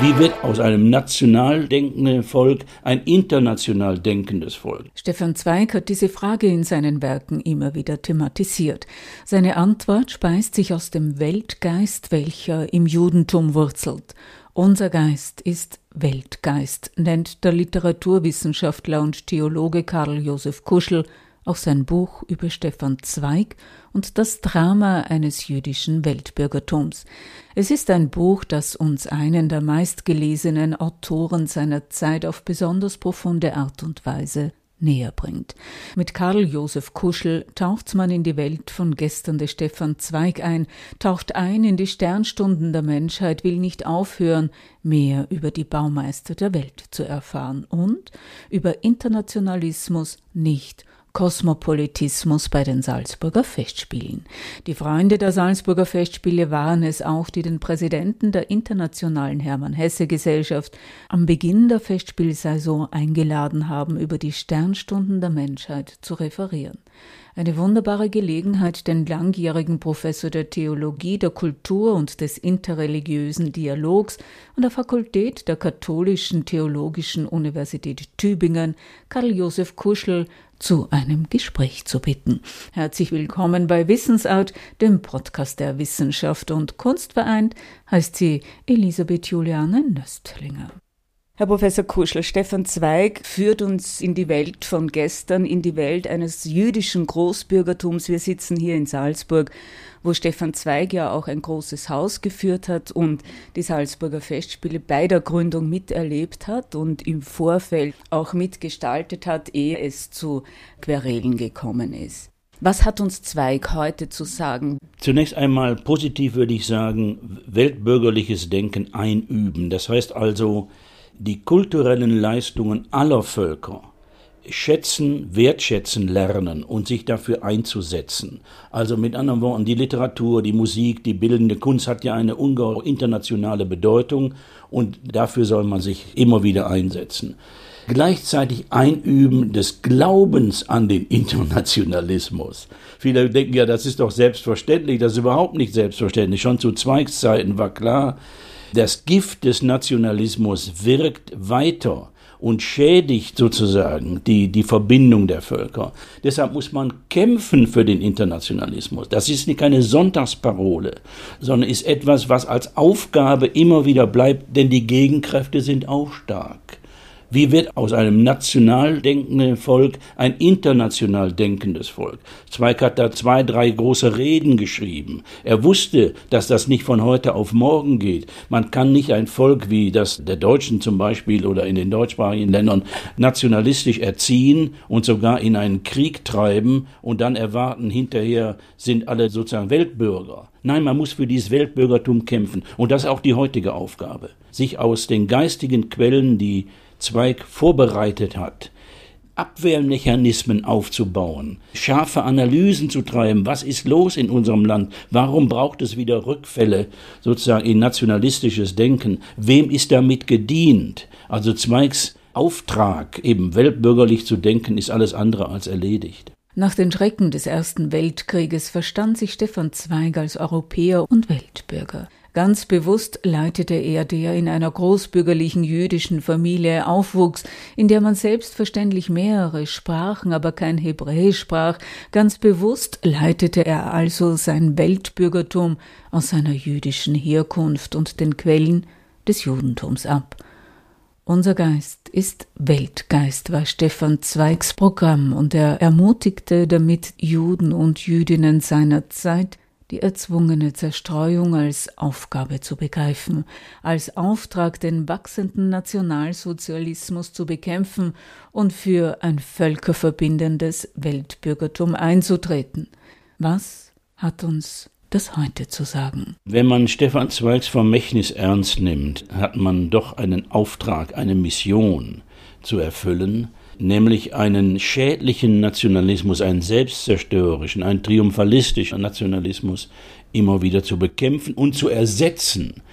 Wie wird aus einem national denkenden Volk ein international denkendes Volk? Stefan Zweig hat diese Frage in seinen Werken immer wieder thematisiert. Seine Antwort speist sich aus dem Weltgeist, welcher im Judentum wurzelt. Unser Geist ist Weltgeist, nennt der Literaturwissenschaftler und Theologe Karl Josef Kuschel auch sein Buch über Stefan Zweig und das Drama eines jüdischen Weltbürgertums. Es ist ein Buch, das uns einen der meistgelesenen Autoren seiner Zeit auf besonders profunde Art und Weise näher bringt. Mit Karl Josef Kuschel taucht man in die Welt von gestern des Stefan Zweig ein, taucht ein in die Sternstunden der Menschheit, will nicht aufhören, mehr über die Baumeister der Welt zu erfahren und über Internationalismus, nicht Kosmopolitismus bei den Salzburger Festspielen. Die Freunde der Salzburger Festspiele waren es auch, die den Präsidenten der Internationalen Hermann-Hesse-Gesellschaft am Beginn der Festspielsaison eingeladen haben, über die Sternstunden der Menschheit zu referieren. Eine wunderbare Gelegenheit, den langjährigen Professor der Theologie, der Kultur und des interreligiösen Dialogs an der Fakultät der Katholischen Theologischen Universität Tübingen, Karl Josef Kuschel, zu einem Gespräch zu bitten. Herzlich willkommen bei Wissensart, dem Podcast der Wissenschaft und Kunst vereint, heißt sie Elisabeth Juliane Nöstlinger. Herr Professor Kuschel, Stefan Zweig führt uns in die Welt von gestern, in die Welt eines jüdischen Großbürgertums. Wir sitzen hier in Salzburg, wo Stefan Zweig ja auch ein großes Haus geführt hat und die Salzburger Festspiele bei der Gründung miterlebt hat und im Vorfeld auch mitgestaltet hat, ehe es zu Querelen gekommen ist. Was hat uns Zweig heute zu sagen? Zunächst einmal positiv würde ich sagen, weltbürgerliches Denken einüben. Das heißt also, die kulturellen Leistungen aller Völker schätzen, wertschätzen lernen und sich dafür einzusetzen. Also mit anderen Worten, die Literatur, die Musik, die bildende Kunst hat ja eine ungeheure internationale Bedeutung und dafür soll man sich immer wieder einsetzen. Gleichzeitig Einüben des Glaubens an den Internationalismus. Viele denken ja, das ist doch selbstverständlich, das ist überhaupt nicht selbstverständlich. Schon zu Zweigs Zeiten war klar, das Gift des Nationalismus wirkt weiter und schädigt sozusagen die Verbindung der Völker. Deshalb muss man kämpfen für den Internationalismus. Das ist keine Sonntagsparole, sondern ist etwas, was als Aufgabe immer wieder bleibt, denn die Gegenkräfte sind auch stark. Wie wird aus einem national denkenden Volk ein international denkendes Volk? Zweig hat da 2, 3 große Reden geschrieben. Er wusste, dass das nicht von heute auf morgen geht. Man kann nicht ein Volk wie das der Deutschen zum Beispiel oder in den deutschsprachigen Ländern nationalistisch erziehen und sogar in einen Krieg treiben und dann erwarten, hinterher sind alle sozusagen Weltbürger. Nein, man muss für dieses Weltbürgertum kämpfen. Und das ist auch die heutige Aufgabe. Sich aus den geistigen Quellen, die Zweig vorbereitet hat, Abwehrmechanismen aufzubauen, scharfe Analysen zu treiben, was ist los in unserem Land, warum braucht es wieder Rückfälle sozusagen in nationalistisches Denken, wem ist damit gedient? Also Zweigs Auftrag, eben weltbürgerlich zu denken, ist alles andere als erledigt. Nach den Schrecken des Ersten Weltkrieges verstand sich Stefan Zweig als Europäer und Weltbürger. Ganz bewusst leitete er, der in einer großbürgerlichen jüdischen Familie aufwuchs, in der man selbstverständlich mehrere Sprachen, aber kein Hebräisch sprach, ganz bewusst leitete er also sein Weltbürgertum aus seiner jüdischen Herkunft und den Quellen des Judentums ab. Unser Geist ist Weltgeist, war Stefan Zweigs Programm, und er ermutigte damit Juden und Jüdinnen seiner Zeit, die erzwungene Zerstreuung als Aufgabe zu begreifen, als Auftrag, den wachsenden Nationalsozialismus zu bekämpfen und für ein völkerverbindendes Weltbürgertum einzutreten. Was hat uns das heute zu sagen? Wenn man Stefan Zweigs Vermächtnis ernst nimmt, hat man doch einen Auftrag, eine Mission zu erfüllen, nämlich einen schädlichen Nationalismus, einen selbstzerstörerischen, einen triumphalistischen Nationalismus immer wieder zu bekämpfen und zu ersetzen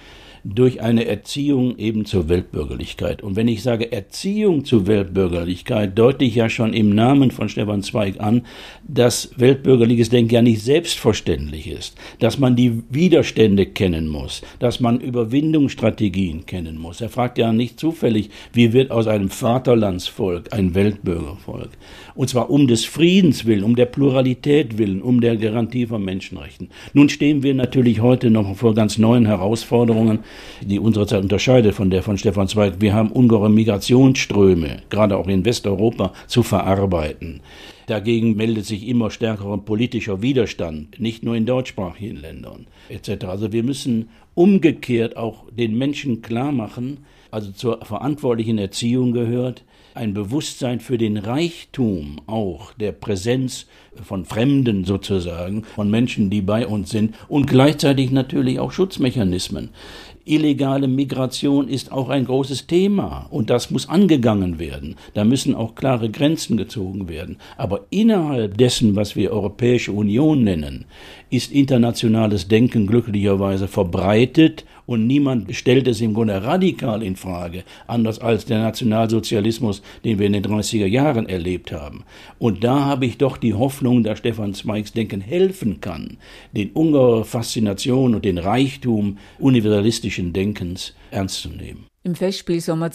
durch eine Erziehung eben zur Weltbürgerlichkeit. Und wenn ich sage Erziehung zur Weltbürgerlichkeit, deute ich ja schon im Namen von Stefan Zweig an, dass weltbürgerliches Denken ja nicht selbstverständlich ist, dass man die Widerstände kennen muss, dass man Überwindungsstrategien kennen muss. Er fragt ja nicht zufällig, wie wird aus einem Vaterlandsvolk ein Weltbürgervolk? Und zwar um des Friedens willen, um der Pluralität willen, um der Garantie von Menschenrechten. Nun stehen wir natürlich heute noch vor ganz neuen Herausforderungen, die unsere Zeit unterscheidet von der von Stefan Zweig. Wir haben ungeheure Migrationsströme, gerade auch in Westeuropa, zu verarbeiten. Dagegen meldet sich immer stärkerer politischer Widerstand, nicht nur in deutschsprachigen Ländern etc. Also wir müssen umgekehrt auch den Menschen klar machen, also zur verantwortlichen Erziehung gehört ein Bewusstsein für den Reichtum auch der Präsenz von Fremden sozusagen, von Menschen, die bei uns sind und gleichzeitig natürlich auch Schutzmechanismen. Illegale Migration ist auch ein großes Thema und das muss angegangen werden. Da müssen auch klare Grenzen gezogen werden. Aber innerhalb dessen, was wir Europäische Union nennen, ist internationales Denken glücklicherweise verbreitet und niemand stellt es im Grunde radikal in Frage, anders als der Nationalsozialismus, den wir in den 30er Jahren erlebt haben. Und da habe ich doch die Hoffnung, dass Stefan Zweigs Denken helfen kann, den ungeheure Faszination und den Reichtum universalistischen Denkens ernst zu nehmen. Im Festspielsommer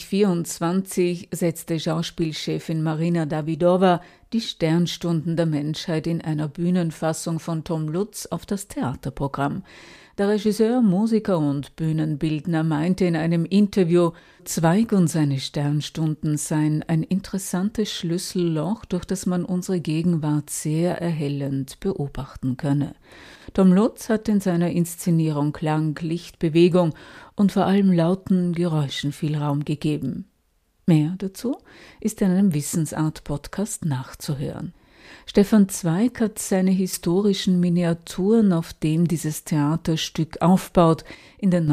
2024 setzte Schauspielchefin Marina Davidova die Sternstunden der Menschheit in einer Bühnenfassung von Tom Lutz auf das Theaterprogramm. Der Regisseur, Musiker und Bühnenbildner meinte in einem Interview, Zweig und seine Sternstunden seien ein interessantes Schlüsselloch, durch das man unsere Gegenwart sehr erhellend beobachten könne. Tom Lutz hat in seiner Inszenierung Klang, Licht, Bewegung und vor allem lauten Geräuschen viel Raum gegeben. Mehr dazu ist in einem Wissensart-Podcast nachzuhören. Stefan Zweig hat seine historischen Miniaturen, auf dem dieses Theaterstück aufbaut, in den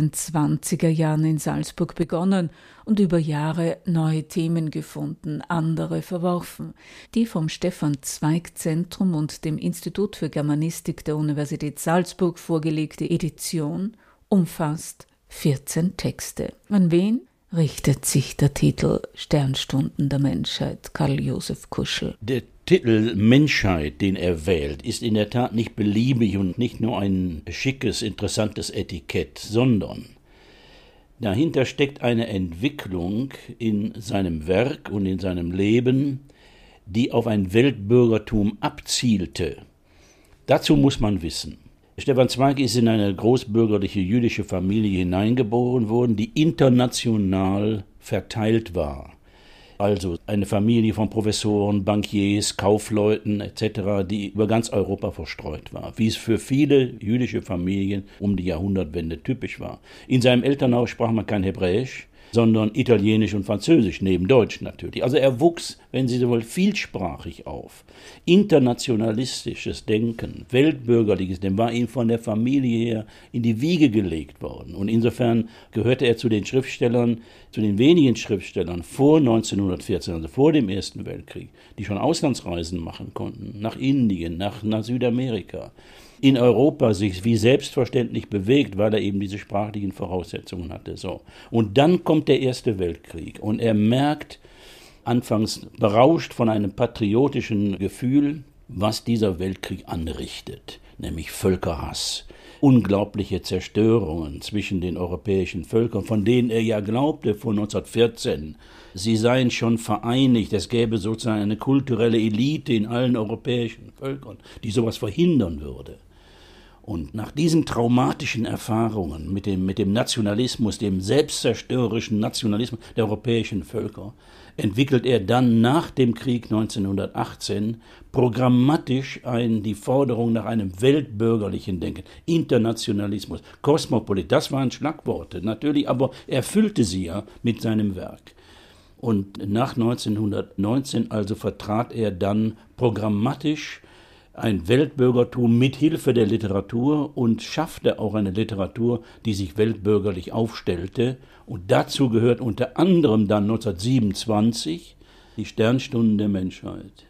1920er Jahren in Salzburg begonnen und über Jahre neue Themen gefunden, andere verworfen. Die vom Stefan Zweig Zentrum und dem Institut für Germanistik der Universität Salzburg vorgelegte Edition umfasst 14 Texte. An wen richtet sich der Titel Sternstunden der Menschheit, Karl Josef Kuschel? Der Titel Menschheit, den er wählt, ist in der Tat nicht beliebig und nicht nur ein schickes, interessantes Etikett, sondern dahinter steckt eine Entwicklung in seinem Werk und in seinem Leben, die auf ein Weltbürgertum abzielte. Dazu muss man wissen, Stefan Zweig ist in eine großbürgerliche jüdische Familie hineingeboren worden, die international verteilt war. Also eine Familie von Professoren, Bankiers, Kaufleuten etc., die über ganz Europa verstreut war, wie es für viele jüdische Familien um die Jahrhundertwende typisch war. In seinem Elternhaus sprach man kein Hebräisch, sondern Italienisch und Französisch, neben Deutsch natürlich. Also er wuchs, wenn Sie so wollen, vielsprachig auf. Internationalistisches Denken, weltbürgerliches Denken war ihm von der Familie her in die Wiege gelegt worden. Und insofern gehörte er zu den Schriftstellern, zu den wenigen Schriftstellern vor 1914, also vor dem Ersten Weltkrieg, die schon Auslandsreisen machen konnten, nach Indien, nach Südamerika. In Europa sich wie selbstverständlich bewegt, weil er eben diese sprachlichen Voraussetzungen hatte. So. Und dann kommt der Erste Weltkrieg und er merkt, anfangs berauscht von einem patriotischen Gefühl, was dieser Weltkrieg anrichtet, nämlich Völkerhass, unglaubliche Zerstörungen zwischen den europäischen Völkern, von denen er ja glaubte vor 1914, sie seien schon vereinigt, es gäbe sozusagen eine kulturelle Elite in allen europäischen Völkern, die sowas verhindern würde. Und nach diesen traumatischen Erfahrungen mit dem Nationalismus, dem selbstzerstörerischen Nationalismus der europäischen Völker, entwickelt er dann nach dem Krieg 1918 programmatisch die Forderung nach einem weltbürgerlichen Denken, Internationalismus, Kosmopolit, das waren Schlagworte natürlich, aber er füllte sie ja mit seinem Werk. Und nach 1919 also vertrat er dann programmatisch ein Weltbürgertum mit Hilfe der Literatur und schaffte auch eine Literatur, die sich weltbürgerlich aufstellte. Und dazu gehört unter anderem dann 1927 die Sternstunden der Menschheit.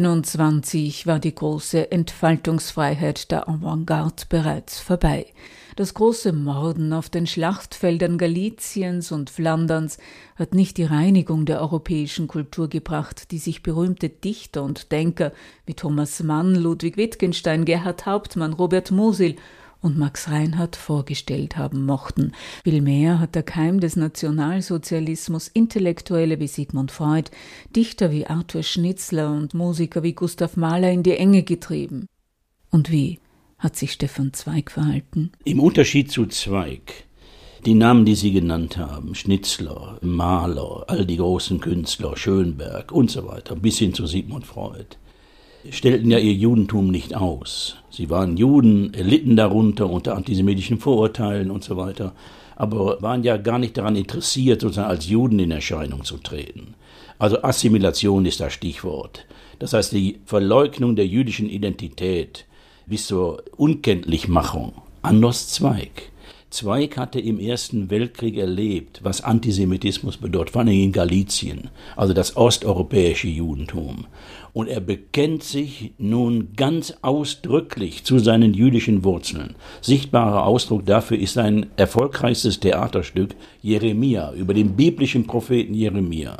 1927 war die große Entfaltungsfreiheit der Avantgarde bereits vorbei. Das große Morden auf den Schlachtfeldern Galiciens und Flanderns hat nicht die Reinigung der europäischen Kultur gebracht, die sich berühmte Dichter und Denker wie Thomas Mann, Ludwig Wittgenstein, Gerhard Hauptmann, Robert Musil und Max Reinhardt vorgestellt haben mochten. Vielmehr hat der Keim des Nationalsozialismus Intellektuelle wie Sigmund Freud, Dichter wie Arthur Schnitzler und Musiker wie Gustav Mahler in die Enge getrieben. Und wie hat sich Stefan Zweig verhalten? Im Unterschied zu Zweig, die Namen, die Sie genannt haben, Schnitzler, Mahler, all die großen Künstler, Schönberg und so weiter, bis hin zu Sigmund Freud, stellten ja ihr Judentum nicht aus. Sie waren Juden, litten darunter unter antisemitischen Vorurteilen und so weiter, aber waren ja gar nicht daran interessiert, sozusagen als Juden in Erscheinung zu treten. Also Assimilation ist das Stichwort. Das heißt, die Verleugnung der jüdischen Identität bis zur Unkenntlichmachung. Anders Zweig. Zweig hatte im Ersten Weltkrieg erlebt, was Antisemitismus bedeutet, vor allem in Galicien, also das osteuropäische Judentum. Und er bekennt sich nun ganz ausdrücklich zu seinen jüdischen Wurzeln. Sichtbarer Ausdruck dafür ist sein erfolgreichstes Theaterstück Jeremia, über den biblischen Propheten Jeremia,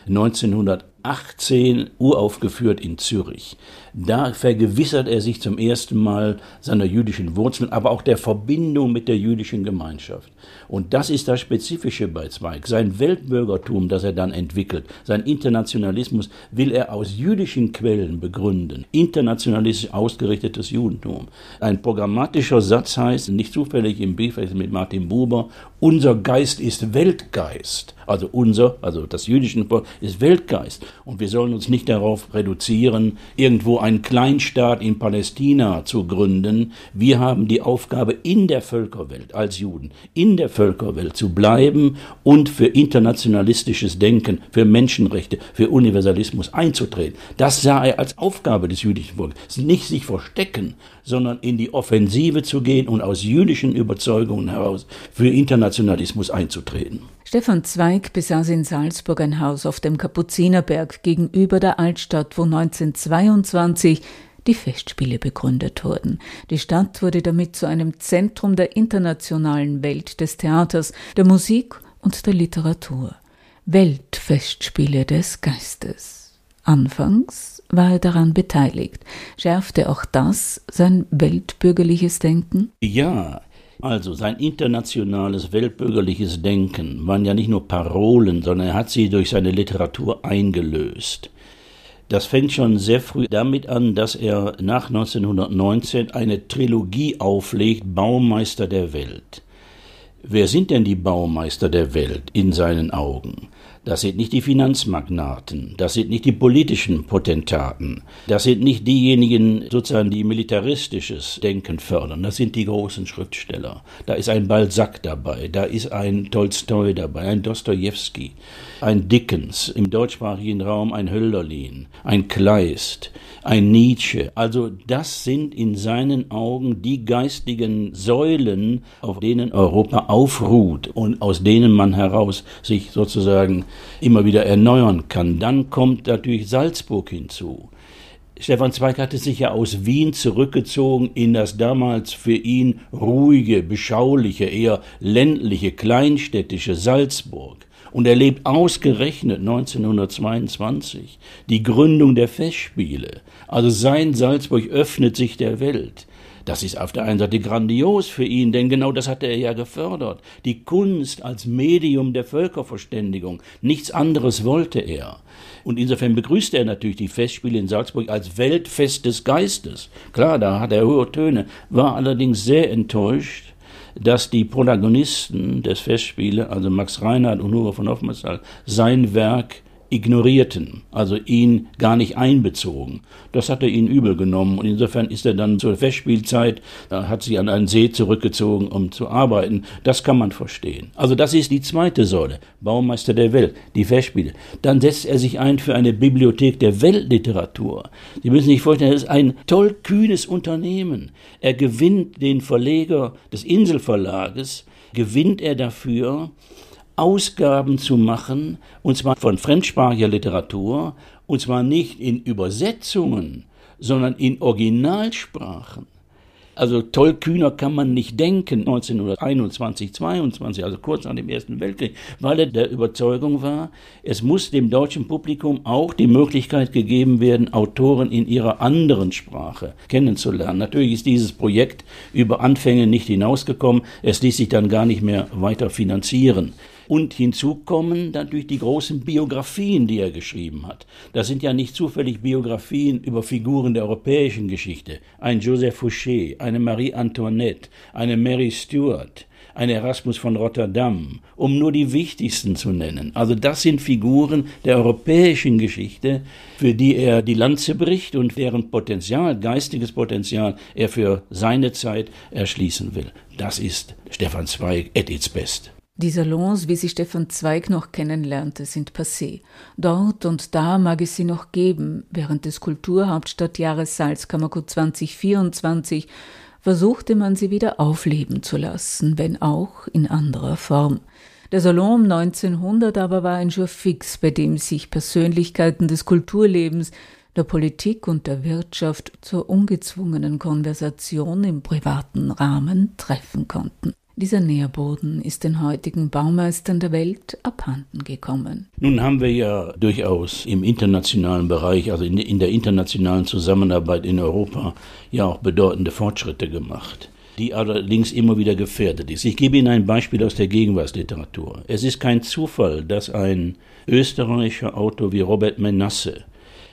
1918 uraufgeführt in Zürich. Da vergewissert er sich zum ersten Mal seiner jüdischen Wurzeln, aber auch der Verbindung mit der jüdischen Gemeinschaft. Und das ist das Spezifische bei Zweig. Sein Weltbürgertum, das er dann entwickelt, sein Internationalismus, will er aus jüdischen Quellen begründen. Internationalistisch ausgerichtetes Judentum. Ein programmatischer Satz heißt, nicht zufällig im Brief mit Martin Buber, unser Geist ist Weltgeist. Also das jüdische Volk ist Weltgeist. Und wir sollen uns nicht darauf reduzieren, irgendwo einen Kleinstaat in Palästina zu gründen. Wir haben die Aufgabe, in der Völkerwelt, als Juden, in der Völkerwelt zu bleiben und für internationalistisches Denken, für Menschenrechte, für Universalismus einzutreten. Das sah er als Aufgabe des jüdischen Volkes. Nicht sich verstecken, sondern in die Offensive zu gehen und aus jüdischen Überzeugungen heraus für Internationalismus einzutreten. Stefan Zweig besaß in Salzburg ein Haus auf dem Kapuzinerberg gegenüber der Altstadt, wo 1922 die Festspiele begründet wurden. Die Stadt wurde damit zu einem Zentrum der internationalen Welt des Theaters, der Musik und der Literatur. Weltfestspiele des Geistes. Anfangs war er daran beteiligt. Schärfte auch das sein weltbürgerliches Denken? Ja. Also sein internationales, weltbürgerliches Denken waren ja nicht nur Parolen, sondern er hat sie durch seine Literatur eingelöst. Das fängt schon sehr früh damit an, dass er nach 1919 eine Trilogie auflegt, Baumeister der Welt. Wer sind denn die Baumeister der Welt in seinen Augen? Das sind nicht die Finanzmagnaten, das sind nicht die politischen Potentaten, das sind nicht diejenigen, sozusagen, die militaristisches Denken fördern, das sind die großen Schriftsteller. Da ist ein Balzac dabei, da ist ein Tolstoi dabei, ein Dostojewski, ein Dickens, im deutschsprachigen Raum ein Hölderlin, ein Kleist, ein Nietzsche. Also das sind in seinen Augen die geistigen Säulen, auf denen Europa aufruht und aus denen man heraus sich sozusagen immer wieder erneuern kann. Dann kommt natürlich Salzburg hinzu. Stefan Zweig hatte sich ja aus Wien zurückgezogen in das damals für ihn ruhige, beschauliche, eher ländliche, kleinstädtische Salzburg und erlebt ausgerechnet 1922 die Gründung der Festspiele. Also sein Salzburg öffnet sich der Welt. Das ist auf der einen Seite grandios für ihn, denn genau das hat er ja gefördert. Die Kunst als Medium der Völkerverständigung. Nichts anderes wollte er. Und insofern begrüßte er natürlich die Festspiele in Salzburg als Weltfest des Geistes. Klar, da hat er hohe Töne, war allerdings sehr enttäuscht, dass die Protagonisten des Festspiele, also Max Reinhardt und Hugo von Hofmannsthal, sein Werk ignorierten, also ihn gar nicht einbezogen. Das hat er ihnen übel genommen und insofern ist er dann zur Festspielzeit, da hat sich an einen See zurückgezogen, um zu arbeiten. Das kann man verstehen. Also das ist die zweite Säule, Baumeister der Welt, die Festspiele. Dann setzt er sich ein für eine Bibliothek der Weltliteratur. Sie müssen sich vorstellen, das ist ein tollkühnes Unternehmen. Er gewinnt den Verleger des Inselverlages, gewinnt er dafür, Ausgaben zu machen, und zwar von fremdsprachiger Literatur, und zwar nicht in Übersetzungen, sondern in Originalsprachen. Also tollkühner kann man nicht denken, 1921, 22, also kurz nach dem Ersten Weltkrieg, weil er der Überzeugung war, es muss dem deutschen Publikum auch die Möglichkeit gegeben werden, Autoren in ihrer anderen Sprache kennenzulernen. Natürlich ist dieses Projekt über Anfänge nicht hinausgekommen, es ließ sich dann gar nicht mehr weiter finanzieren. Und hinzu kommen natürlich die großen Biografien, die er geschrieben hat. Das sind ja nicht zufällig Biografien über Figuren der europäischen Geschichte. Ein Joseph Fouché, eine Marie Antoinette, eine Mary Stuart, ein Erasmus von Rotterdam, um nur die wichtigsten zu nennen. Also das sind Figuren der europäischen Geschichte, für die er die Lanze bricht und deren Potenzial, geistiges Potenzial, er für seine Zeit erschließen will. Das ist Stefan Zweig at its best. Die Salons, wie sie Stefan Zweig noch kennenlernte, sind passé. Dort und da mag es sie noch geben. Während des Kulturhauptstadtjahres Salzkammergut 2024 versuchte man sie wieder aufleben zu lassen, wenn auch in anderer Form. Der Salon um 1900 aber war ein Jour fix, bei dem sich Persönlichkeiten des Kulturlebens, der Politik und der Wirtschaft zur ungezwungenen Konversation im privaten Rahmen treffen konnten. Dieser Nährboden ist den heutigen Baumeistern der Welt abhanden gekommen. Nun haben wir ja durchaus im internationalen Bereich, also in der internationalen Zusammenarbeit in Europa, ja auch bedeutende Fortschritte gemacht, die allerdings immer wieder gefährdet ist. Ich gebe Ihnen ein Beispiel aus der Gegenwartsliteratur. Es ist kein Zufall, dass ein österreichischer Autor wie Robert Menasse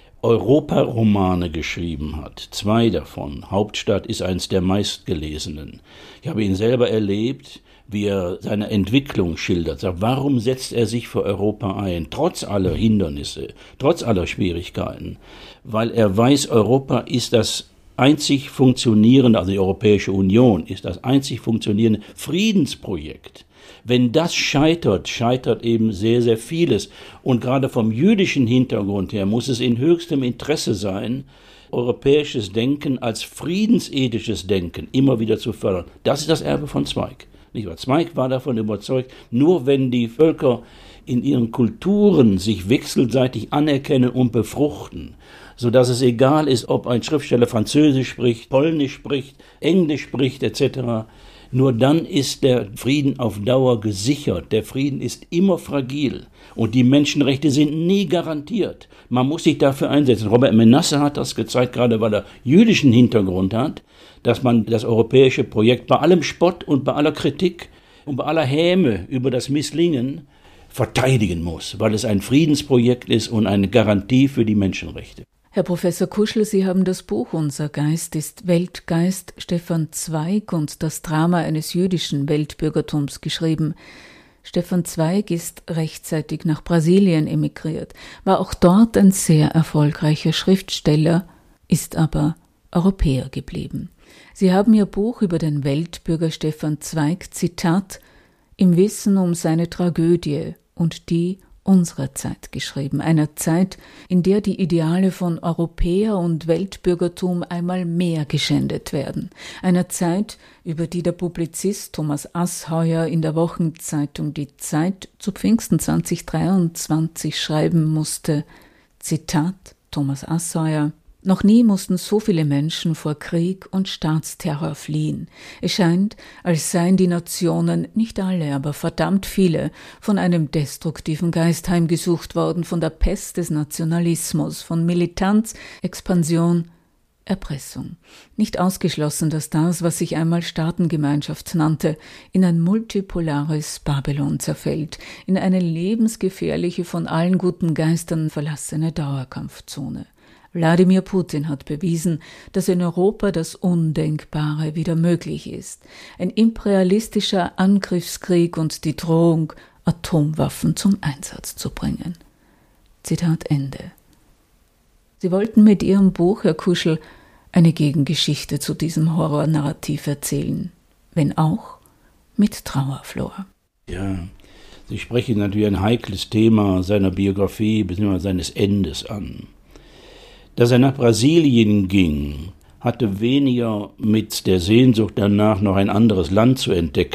Europaromane geschrieben hat. 2 davon. Hauptstadt ist eins der meistgelesenen. Ich habe ihn selber erlebt, wie er seine Entwicklung schildert. Sagt, warum setzt er sich für Europa ein, trotz aller Hindernisse, trotz aller Schwierigkeiten? Weil er weiß, Europa ist das einzig funktionierende, also die Europäische Union ist das einzig funktionierende Friedensprojekt. Wenn das scheitert, scheitert eben sehr, sehr vieles. Und gerade vom jüdischen Hintergrund her muss es in höchstem Interesse sein, europäisches Denken als friedensethisches Denken immer wieder zu fördern. Das ist das Erbe von Zweig. Nicht wahr? Zweig war davon überzeugt, nur wenn die Völker in ihren Kulturen sich wechselseitig anerkennen und befruchten, sodass es egal ist, ob ein Schriftsteller Französisch spricht, Polnisch spricht, Englisch spricht etc., nur dann ist der Frieden auf Dauer gesichert. Der Frieden ist immer fragil und die Menschenrechte sind nie garantiert. Man muss sich dafür einsetzen. Robert Menasse hat das gezeigt, gerade weil er jüdischen Hintergrund hat, dass man das europäische Projekt bei allem Spott und bei aller Kritik und bei aller Häme über das Misslingen verteidigen muss, weil es ein Friedensprojekt ist und eine Garantie für die Menschenrechte. Herr Professor Kuschel, Sie haben das Buch »Unser Geist ist Weltgeist« Stefan Zweig und das Drama eines jüdischen Weltbürgertums geschrieben. Stefan Zweig ist rechtzeitig nach Brasilien emigriert, war auch dort ein sehr erfolgreicher Schriftsteller, ist aber Europäer geblieben. Sie haben Ihr Buch über den Weltbürger Stefan Zweig, Zitat, im Wissen um seine Tragödie und die unserer Zeit geschrieben, einer Zeit, in der die Ideale von Europäer und Weltbürgertum einmal mehr geschändet werden, einer Zeit, über die der Publizist Thomas Assheuer in der Wochenzeitung Die Zeit zu Pfingsten 2023 schreiben musste, Zitat Thomas Assheuer: Noch nie mussten so viele Menschen vor Krieg und Staatsterror fliehen. Es scheint, als seien die Nationen, nicht alle, aber verdammt viele, von einem destruktiven Geist heimgesucht worden, von der Pest des Nationalismus, von Militanz, Expansion, Erpressung. Nicht ausgeschlossen, dass das, was sich einmal Staatengemeinschaft nannte, in ein multipolares Babylon zerfällt, in eine lebensgefährliche, von allen guten Geistern verlassene Dauerkampfzone. Wladimir Putin hat bewiesen, dass in Europa das Undenkbare wieder möglich ist. Ein imperialistischer Angriffskrieg und die Drohung, Atomwaffen zum Einsatz zu bringen. Zitat Ende. Sie wollten mit Ihrem Buch, Herr Kuschel, eine Gegengeschichte zu diesem Horrornarrativ erzählen, wenn auch mit Trauerflor. Ja, Sie sprechen natürlich ein heikles Thema seiner Biografie bzw. seines Endes an. Dass er nach Brasilien ging, hatte weniger mit der Sehnsucht danach, noch ein anderes Land zu entdecken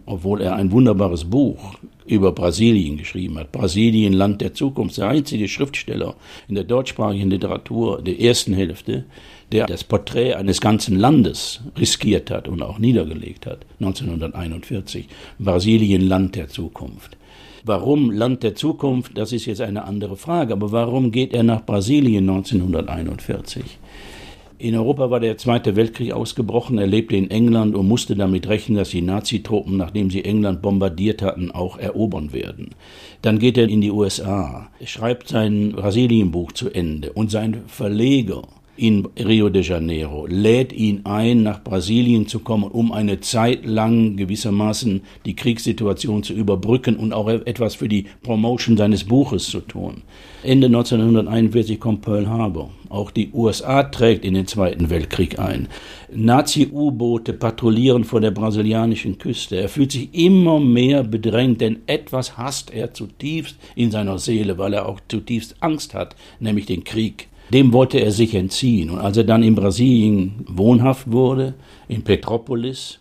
obwohl er ein wunderbares Buch über Brasilien geschrieben hat. Brasilien, Land der Zukunft, der einzige Schriftsteller in der deutschsprachigen Literatur der ersten Hälfte, der das Porträt eines ganzen Landes riskiert hat und auch niedergelegt hat, 1941. Brasilien, Land der Zukunft. Warum Land der Zukunft, das ist jetzt eine andere Frage, aber warum geht er nach Brasilien 1941? In Europa war der Zweite Weltkrieg ausgebrochen, er lebte in England und musste damit rechnen, dass die Nazitruppen, nachdem sie England bombardiert hatten, auch erobern werden. Dann geht er in die USA, schreibt sein Brasilienbuch zu Ende und sein Verleger in Rio de Janeiro lädt ihn ein, nach Brasilien zu kommen, um eine Zeit lang gewissermaßen die Kriegssituation zu überbrücken und auch etwas für die Promotion seines Buches zu tun. Ende 1941 kommt Pearl Harbor. Auch die USA trägt in den Zweiten Weltkrieg ein. Nazi-U-Boote patrouillieren vor der brasilianischen Küste. Er fühlt sich immer mehr bedrängt, denn etwas hasst er zutiefst in seiner Seele, weil er auch zutiefst Angst hat, nämlich den Krieg. Dem wollte er sich entziehen. Und als er dann in Brasilien wohnhaft wurde, in Petrópolis,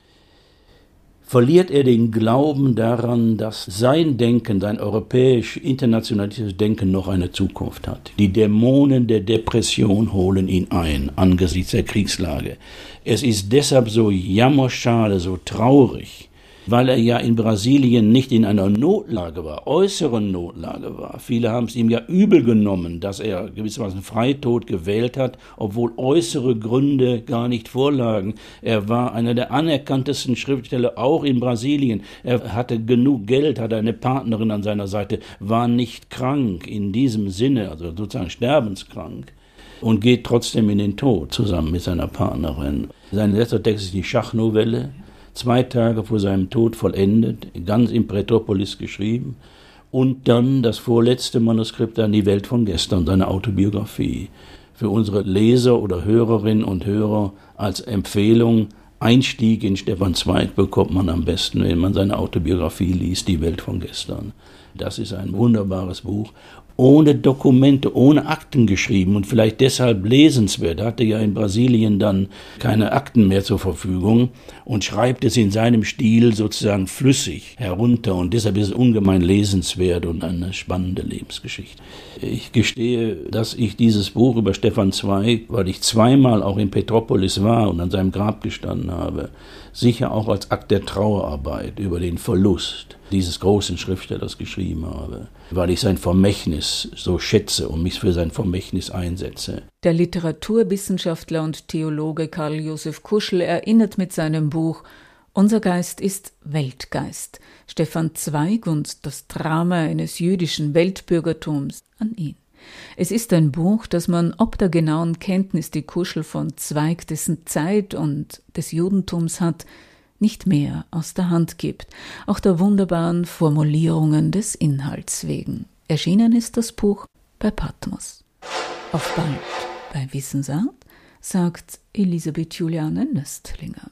verliert er den Glauben daran, dass sein Denken, sein europäisch-internationalistisches Denken noch eine Zukunft hat. Die Dämonen der Depression holen ihn ein angesichts der Kriegslage. Es ist deshalb so jammerschade, so traurig, weil er ja in Brasilien nicht in einer Notlage war, äußeren Notlage war. Viele haben es ihm ja übel genommen, dass er gewissermaßen Freitod gewählt hat, obwohl äußere Gründe gar nicht vorlagen. Er war einer der anerkanntesten Schriftsteller, auch in Brasilien. Er hatte genug Geld, hatte eine Partnerin an seiner Seite, war nicht krank in diesem Sinne, also sozusagen sterbenskrank. Und geht trotzdem in den Tod zusammen mit seiner Partnerin. Sein letzter Text ist die Schachnovelle. 2 Tage vor seinem Tod vollendet, ganz in Petrópolis geschrieben. Und dann das vorletzte Manuskript an die Welt von gestern, seine Autobiografie. Für unsere Leser oder Hörerinnen und Hörer als Empfehlung, Einstieg in Stefan Zweig bekommt man am besten, wenn man seine Autobiografie liest, die Welt von gestern. Das ist ein wunderbares Buch. Ohne Dokumente, ohne Akten geschrieben und vielleicht deshalb lesenswert. Er hatte ja in Brasilien dann keine Akten mehr zur Verfügung und schreibt es in seinem Stil sozusagen flüssig herunter und deshalb ist es ungemein lesenswert und eine spannende Lebensgeschichte. Ich gestehe, dass ich dieses Buch über Stefan Zweig, weil ich 2-mal auch in Petrópolis war und an seinem Grab gestanden habe, sicher auch als Akt der Trauerarbeit über den Verlust dieses großen Schriftstellers geschrieben habe, weil ich sein Vermächtnis so schätze und mich für sein Vermächtnis einsetze. Der Literaturwissenschaftler und Theologe Karl Josef Kuschel erinnert mit seinem Buch »Unser Geist ist Weltgeist« Stefan Zweig und das Drama eines jüdischen Weltbürgertums an ihn. Es ist ein Buch, das man ob der genauen Kenntnis, die Kuschel von Zweig, dessen Zeit und des Judentums hat, nicht mehr aus der Hand gibt, auch der wunderbaren Formulierungen des Inhalts wegen. Erschienen ist das Buch bei Patmos. Auf bald bei Wissensart, sagt Elisabeth Juliane Nöstlinger.